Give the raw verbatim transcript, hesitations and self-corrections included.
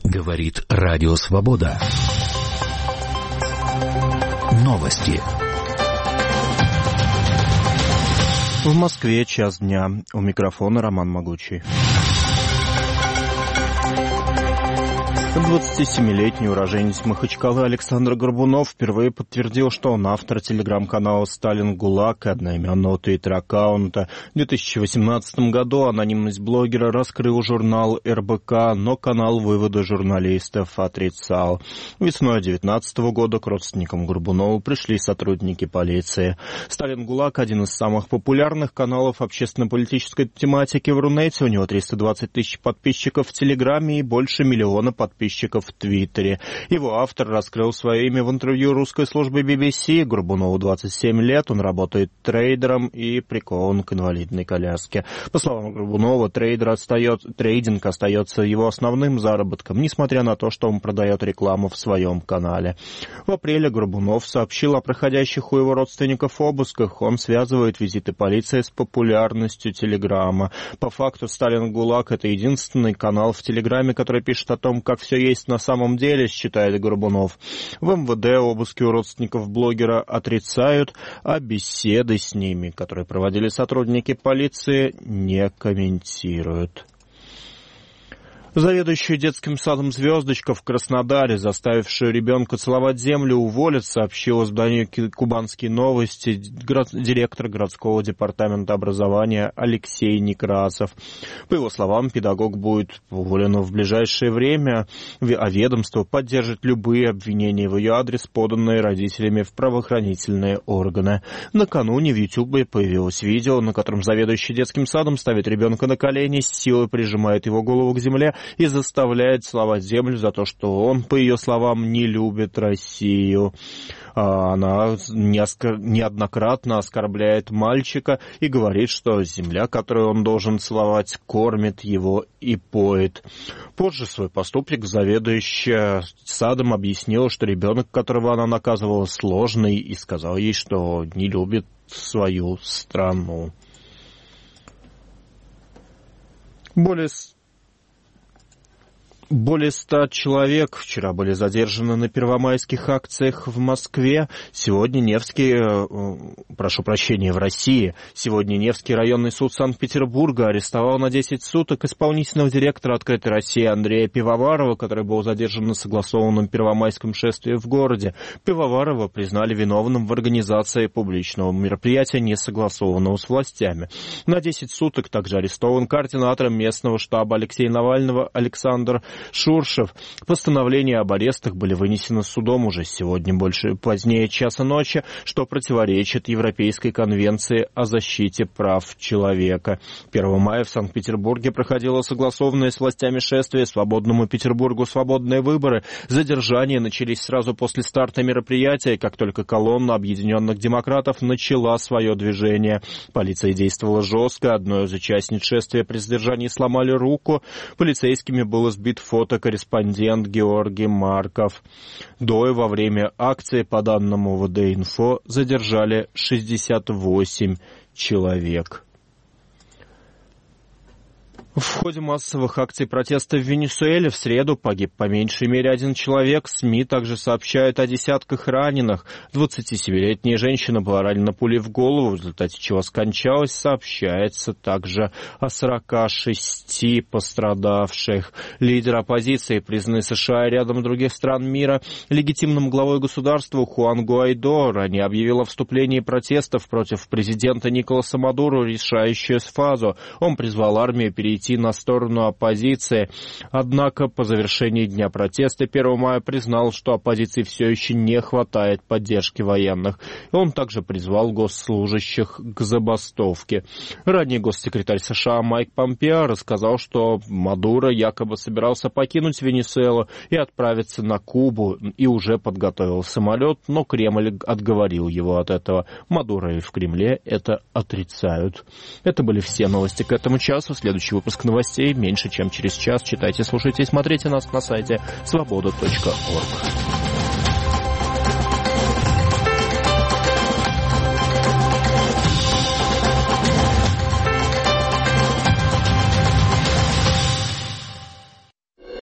Говорит Радио Свобода. Новости. В Москве час дня. У микрофона Роман Могучий. двадцатисемилетний уроженец Махачкалы Александр Горбунов впервые подтвердил, что он автор телеграм-канала «Сталин ГУЛАГ» и одноименного твиттер-аккаунта. В две тысячи восемнадцатом году анонимность блогера раскрыл журнал эр бэ ка, но канал выводы журналистов отрицал. Весной две тысячи девятнадцатого года к родственникам Горбунова пришли сотрудники полиции. «Сталин ГУЛАГ» — один из самых популярных каналов общественно-политической тематики в Рунете. У него триста двадцать тысяч подписчиков в Телеграме и больше миллиона подписчиков в Твиттере. Его автор раскрыл свое имя в интервью русской службе би би си. Горбунову двадцать семь лет, он работает трейдером и прикован к инвалидной коляске. По словам Горбунова, трейдер остается, трейдинг остается его основным заработком, несмотря на то, что он продает рекламу в своем канале. В апреле Горбунов сообщил о проходящих у его родственников обысках. Он связывает визиты полиции с популярностью Телеграма. По факту, «Сталин ГУЛАГ» — это единственный канал в Телеграме, который пишет о том, как все есть на самом деле, считает Горбунов. В эм вэ дэ обыски у родственников блогера отрицают, а беседы с ними, которые проводили сотрудники полиции, не комментируют. Заведующую детским садом «Звездочка» в Краснодаре, заставившую ребенка целовать землю, уволят, сообщил изданию «Кубанские новости» директор городского департамента образования Алексей Некрасов. По его словам, педагог будет уволен в ближайшее время, а ведомство поддержит любые обвинения в ее адрес, поданные родителями в правоохранительные органы. Накануне в Ютубе появилось видео, на котором заведующий детским садом ставит ребенка на колени, с силой прижимает его голову к земле и заставляет целовать землю за то, что он, по ее словам, не любит Россию. Она неоднократно оскорбляет мальчика и говорит, что земля, которую он должен целовать, кормит его и поет. Позже свой поступок заведующая садом объяснила, что ребенок, которого она наказывала, сложный, и сказал ей, что не любит свою страну. Более Более ста человек вчера были задержаны на первомайских акциях в Москве. Сегодня Невский, э, прошу прощения, в России. Сегодня Невский районный суд Санкт-Петербурга арестовал на десять суток исполнительного директора «Открытой России» Андрея Пивоварова, который был задержан на согласованном первомайском шествии в городе. Пивоварова признали виновным в организации публичного мероприятия, не согласованного с властями. На десять суток также арестован координатор местного штаба Алексея Навального Александр Шуршев. Постановления об арестах были вынесены судом уже сегодня, больше позднее часа ночи, что противоречит Европейской конвенции о защите прав человека. первого мая в Санкт-Петербурге проходило согласованное с властями шествие «Свободному Петербургу свободные выборы». Задержания начались сразу после старта мероприятия, как только колонна объединенных демократов начала свое движение. Полиция действовала жестко. Одной из участниц шествия при задержании сломали руку. Полицейскими был сбит фотокорреспондент Георгий Марков. До и во время акции, по данным о вэ дэ-инфо, задержали шестьдесят восемь человек. В ходе массовых акций протеста в Венесуэле в среду погиб по меньшей мере один человек. СМИ также сообщают о десятках раненых. двадцатисемилетняя женщина была ранена пулей в голову, в результате чего скончалась. Сообщается также о сорока шести пострадавших. Лидер оппозиции, признанный США и рядом других стран мира легитимным главой государства Хуан Гуайдо, ранее объявил о вступлении протестов против президента Николаса Мадуро, решающую фазу. Он призвал армию перейти на сторону оппозиции. Однако по завершении дня протеста первого мая признал, что оппозиции все еще не хватает поддержки военных. Он также призвал госслужащих к забастовке. Ранее госсекретарь США Майк Помпео рассказал, что Мадуро якобы собирался покинуть Венесуэлу и отправиться на Кубу, и уже подготовил самолет, но Кремль отговорил его от этого. Мадуро и в Кремле это отрицают. Это были все новости к этому часу. Следующий выпуск новостей меньше чем через час. Читайте, слушайте и смотрите нас на сайте свобода точка орг.